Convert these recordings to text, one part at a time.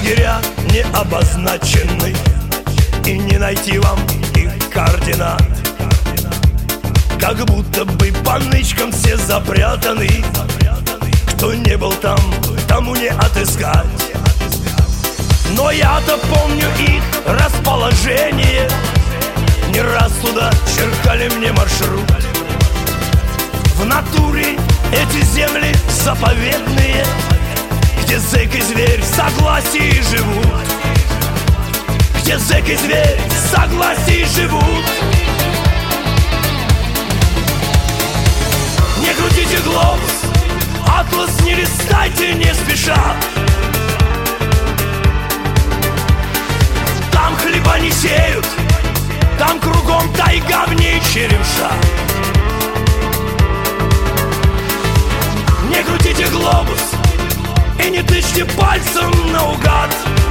лагеря не обозначены, и не найти вам их координат. Как будто бы по нычкам все запрятаны. Кто не был там, тому не отыскать. Но я-то помню их расположение. Не раз туда черкали мне маршрут. В натуре эти земли заповедные, где зэк и зверь в согласии живут. Где зэк и зверь в согласии живут. Не крутите глобус, атлас не листайте не спеша. Там хлеба не сеют, там кругом тайга в ней черемша. Не крутите глобус и не тычьте пальцем наугад.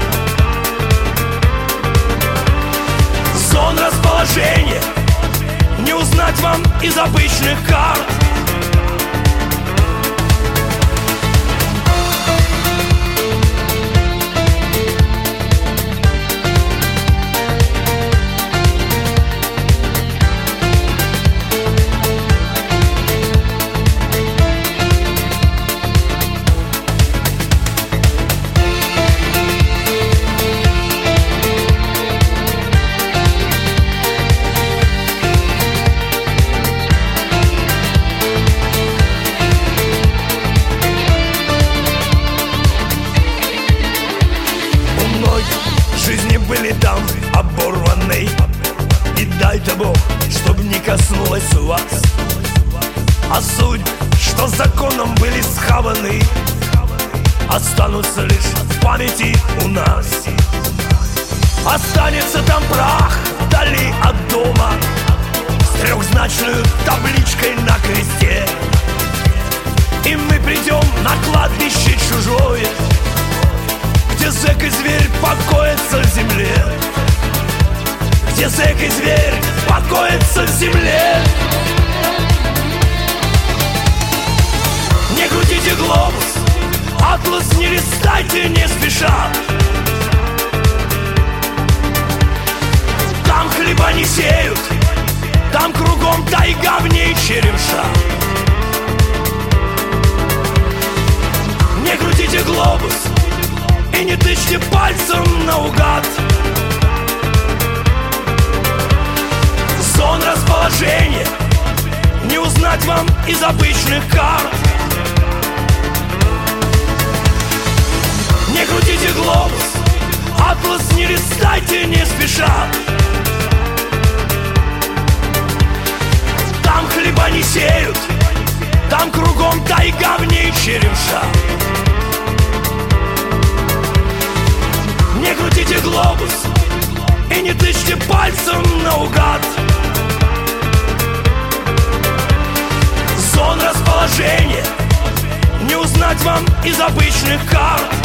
Зон расположения не узнать вам из обычных карт. Жизни были там оборваны, и дай-то Бог, чтоб не коснулась вас. А суть, что законом были схаваны, останутся лишь в памяти у нас. Останется там прах вдали от дома с трехзначной табличкой на кресте. И мы придем на кладбище чужое, где зэк и зверь покоятся в земле. Где зэк и зверь покоятся в земле. Не крутите глобус, атлас не листайте не спеша. Там хлеба не сеют, там кругом тайга в ней черемша. Не крутите глобус и не тычьте пальцем наугад. Зон расположения не узнать вам из обычных карт. Не крутите глобус, атлас не листайте не спеша. Там хлеба не сеют, там кругом тайга в ней черемша. Не крутите глобус и не тычьте пальцем наугад. Зон расположения не узнать вам из обычных карт.